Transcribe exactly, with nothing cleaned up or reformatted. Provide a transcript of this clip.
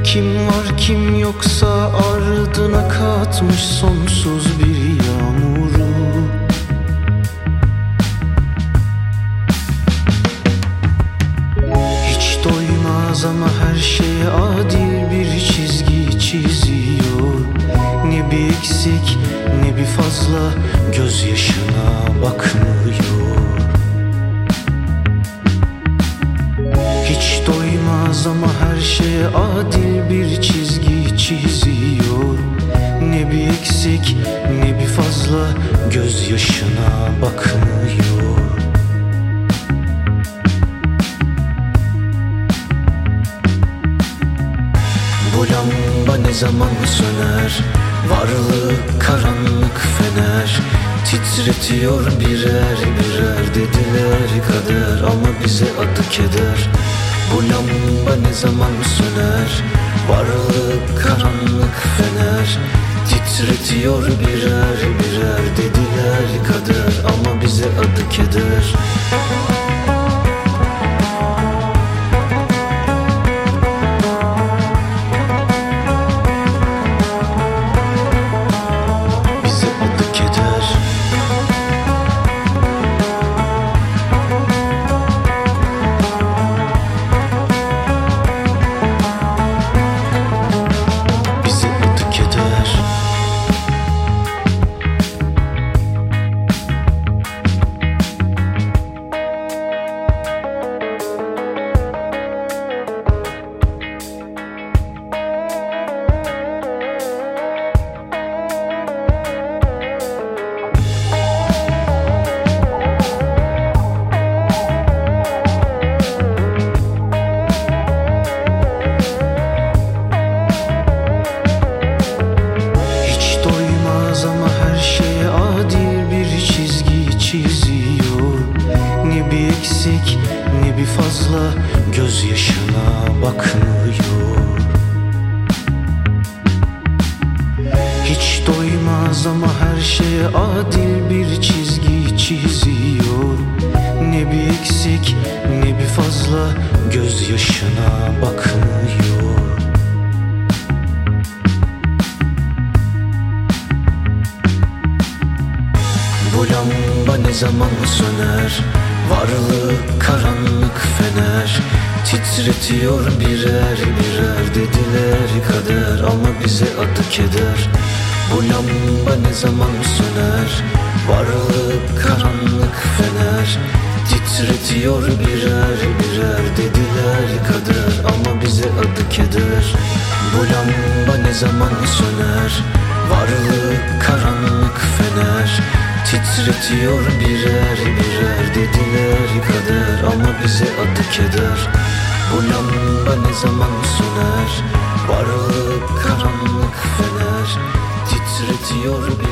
Kim var kim yoksa ardına katmış sonsuz bir yağmuru. Hiç doymaz ama her şeye adil bir çizgi çiziyor. Ne bir eksik ne bir fazla, gözyaşına bakmıyor. Hiç doymaz ama her şeye adil bir çizgi çiziyor. Ne bir eksik ne bir fazla, gözyaşına bakmıyor. Bu lamba ne zaman söner? Varlığı karanlık fener, titretiyor birer birer dediler kader, ama bize adı keder. Bu lamba ne zaman söner? Varlığı karanlık fener, titretiyor birer birer dediler kader, ama bize adı keder. Ne bir fazla, gözyaşına bakmıyor. Hiç doymaz ama her şeye adil bir çizgi çiziyor. Ne bir eksik ne bir fazla, gözyaşına bakmıyor. Bu lamba ne zaman söner? Varlığı karanlık fener, titretiyor birer birer dediler kader, ama bize adı keder. Bu lamba ne zaman söner? Varlığı karanlık fener, titretiyor birer birer dediler kader, ama bize adı keder. Bu lamba ne zaman söner? Varlığı karanlık fener, titretiyor birer birer dediler kader, ama bize adı keder. Bu lamba ne zaman söner? Varlığı karanlık fener, titretiyor birer